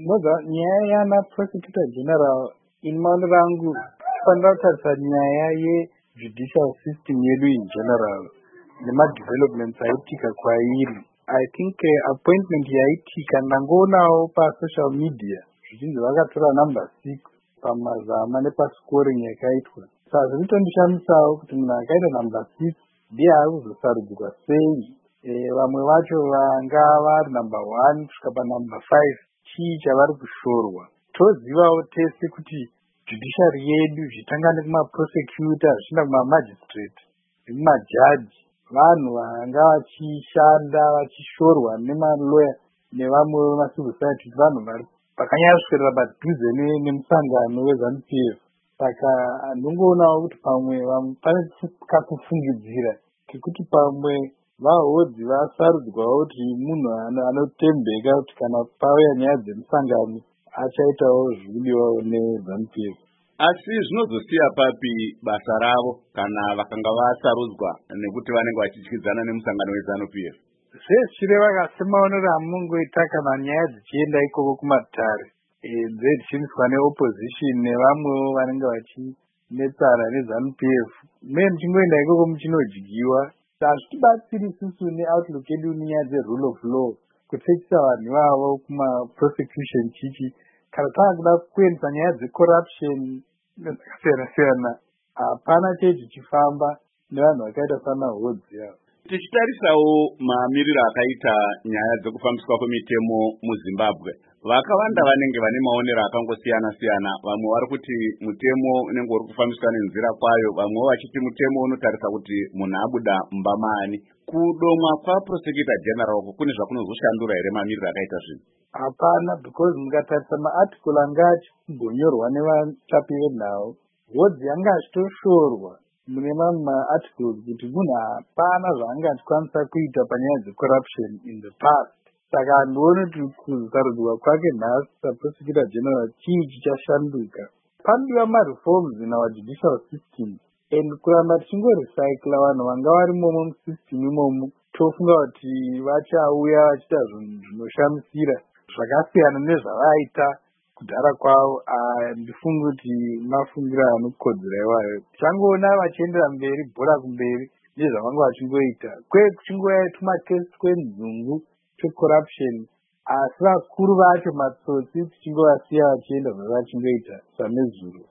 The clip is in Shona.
Moga nyaya yana prosecutor general in maoni rangu fanira kutarisa nyaya yejudicial system yedu in general nemadevelopments aitika kwairi. I think appointment yaitika ndangoonawo pasocial media zvichinzi vakatora number 6 pamazama nepascoring yakaitwa. Saka zvinotondishamisawo kuti munhu akaita number 6 ndiye ari kuzosarudzwa sei. Vamwe vacho vanga vari number 1 kusvika panumber 5 chii chavari kushorwa. Tozivawo tese kuti judiciary yedu zvitanga nekumaprosecutor zvichienda kumamagistrate nekumajaji vanhu vanga vachishanda vachishorwa nemaloya nevamwe vemacivil society kuti vanhu vakanyaswera padhuze nemusangano weZANU-PF. Saka ndongoonawo kuti pamwe pane kakufungidzira kekuti pamwe vahodzi vasarudzwawo kuti munhu anotembeka kuti kana pauya nyaya dzemusangano achaitawo zvidiwawo neZANU-PF. Asi zvinozosiya papi basa ravo kana vakanga vasarudzwa nekuti vanenge vachidyidzana nemusangano weZANU-PF? Zvezvichireva semaonero amungoita kana nyaya dzichienda ikoko kumatare dzichiiswa neopposition nevamwewo vanenge vachinetsana neZANU-PF, mune muchingoenda ikoko muchinodyiwa. Hazvitibatsiri isusu neoutlook yedu nenyaya dzerule of law kutsetsisa vanhu ivavo kumaprosecution chichi. Kana taakuda kuendesa nyaya dzecorruption dzakasiyana-siyana hapana chichifamba nevanhu vakaita sanahodzi yavo. Tichitarisawo mamiriro akaita nyaya dzekufambiswa kwemitemo muZimbabwe, vakawanda vanenge vane maonero akangosiyana-siyana. Vamwe vari kuti mutemo unenge uri kufambiswa nenzira kwayo, vamwe vachiti mutemo unotarisa kuti munhu abuda mbamani. Kudomwa kwaprosecutor general kune zvakunozoshandura here mamiriro akaita zvinhu? Hapana, because mukatarisa maarticle anga achimbonyorwa nevatapi venhau, hodzi anga achitoshorwa mune mamwe maarticles kuti munhu hapana zvaanga achikwanisa kuita panyaya dzecorruption in the past. Saka handioni kuti kusarudzwa kwake nhasi saprosecutor general chii chichashanduka. Panodiwa mareforms in our judicial system and kuramba tichingorecycla vanhu vanga varimomo musystem imomo tofunga kuti vachauya vachiita zvinhu zvinoshamisira zvakasiyana nezvavaita kudhara kwavo. Ndifunga kuti mafungira anokodzera iwayo. Tichangoona vachiendera mberi bhora kumberi nezvavanga vachingoita kwekuchingoya tumatest twenzungu twecorruption, asi vakuru vacho matsotsi tichingovasiya vachienda zvavachingoita samezuro.